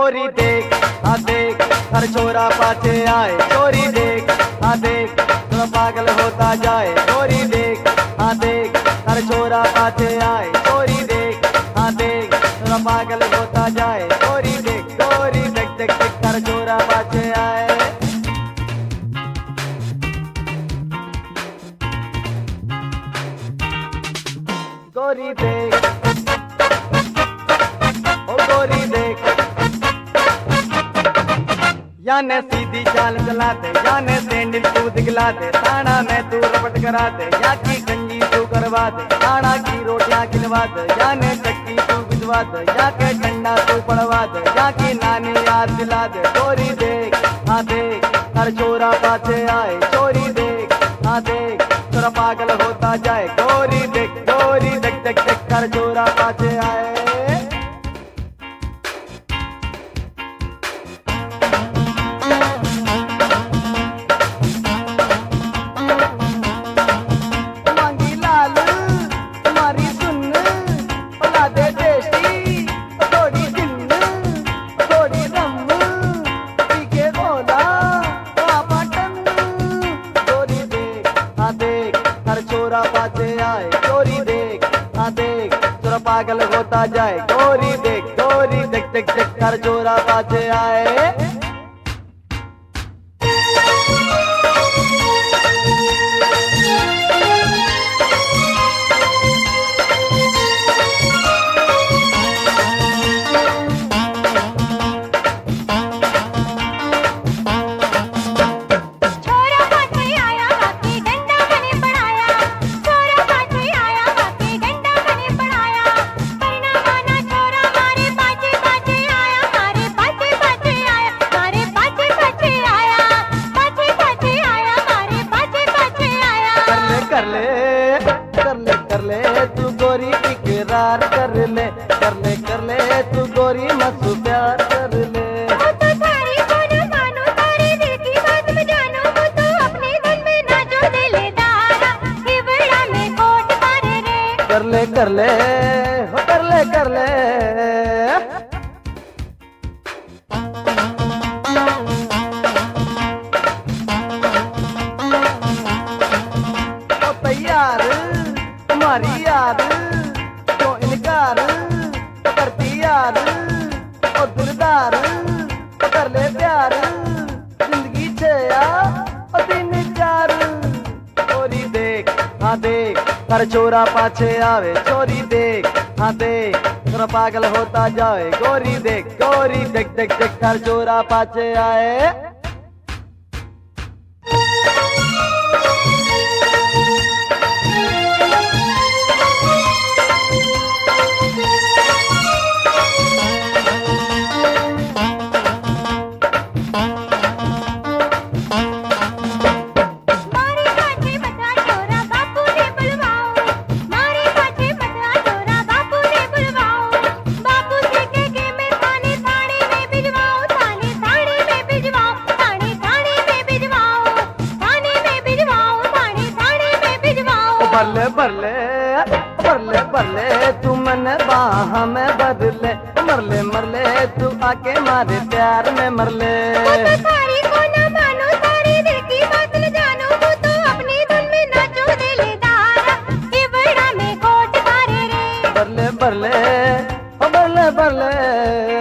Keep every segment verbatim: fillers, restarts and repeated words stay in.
गोरी देख हाँ देख हर छोरा पाछे आए, गोरी देख हाँ देख थोड़ा पागल होता जाए, गोरी देख हाँ देख हर छोरा पाछे आए, गोरी देख हाँ देख थोड़ा पागल होता जाए, गोरी देख गोरी देख देख देख हर छोरा पाछे आए। गोरी देख ओ गोरी देख, याने सीधी चाल चला दे, याने सैंडल तू दिखला दे, थाना में तू रपट करा दे, या की गंजी तू करवा दे, थाना की रोटियां खिलवा दे, याने चक्की तू भिजवा दे, या के ठंडा तू पड़वा दे, या की नानी याद दिला दे। गोरी देख हाँ देख हर छोरा पाछे आए, गोरी देख हाँ देख थोड़ा पागल होता जाए, गोरी देख गोरी देख देख देख हर छोरा पाछे आए। पागल होता जाए, गोरी देख गोरी देख देख देख हर छोरा पाछे आए। कर ले कर ले कर ले तू गोरी इकरार कर ले, कर ले कर ले तू गोरी मत प्यार कर ले। वो तो सारी कोनो मानो सारी दिल की बात में जानो, वो तो अपने दिल में नाचो दिलदारा, हिवड़ा में कोट मारे रे। कर ले कर ले हो कर ले कर ले। यार तुम्हारी यार तो इनकार करती यार ओ दिलदार तो कर ले प्यार, जिंदगी छया ओ दिन चार। गोरी देख हाँ देख हर छोरा पाछे आवे, चोरी देख हाँ देख थोड़ा पागल होता जाए, गोरी देख गोरी देख देख देख हर छोरा पाछे आए। बरले बरले बरले बरले तू मन बाह में बदले, मरले मरले तू आके मारे प्यार में मरले। वो तो सारी को ना मानो सारी दिल की बात न जानो, वो तो अपनी धुन में नाचो दिलदारा, हिवड़ा में कोट मारे रे। बरले बरले बरले बरले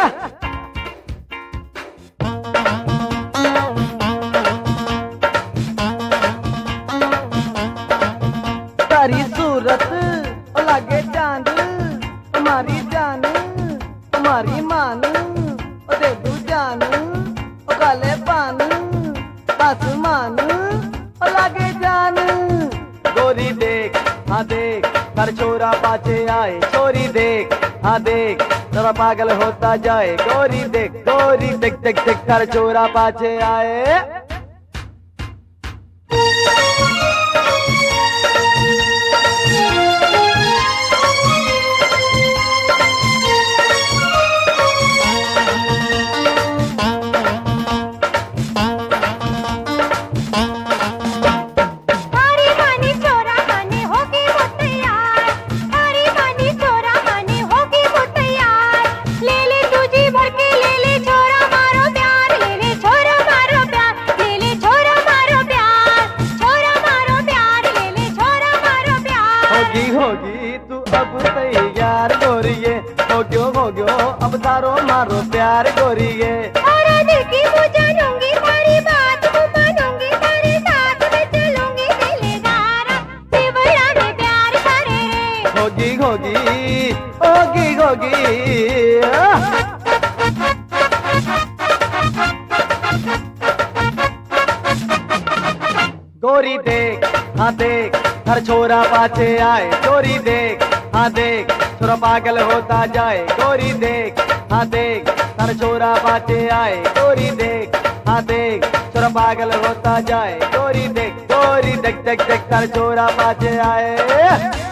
तारी सूरत लागे चांद, तुम्हारी जान तुम्हारी मान ओ दे दू जान ओ काले पान आसमान ओ लागे जान। गोरी देख हाँ देख हर छोरा पाछे आए, चोरी देख हाँ देख थोड़ा पागल होता जाए, गोरी देख गोरी देख देख देख हर छोरा पाछे आए। भर के ले ले प्यार गोरिए, हो गयो हो गयो अब तारो मारो प्यार गोरिए। और देखी वो जानूंगी सारी बात को मानूंगी, तेरे साथ मैं चलूंगी दिलदारा, केवड़ा में प्यार करे रे। होगी होगी होगी होगी आह! गोरी देख हाँ देख हर छोरा पाछे आए, गोरी देख हाँ देख छोरा पागल होता जाए, गोरी देख हाँ देख हर छोरा पाछे आए, गोरी देख हाँ देख छोरा पागल होता जाए, गोरी देख गोरी देख देख देख हर छोरा पाछे आए।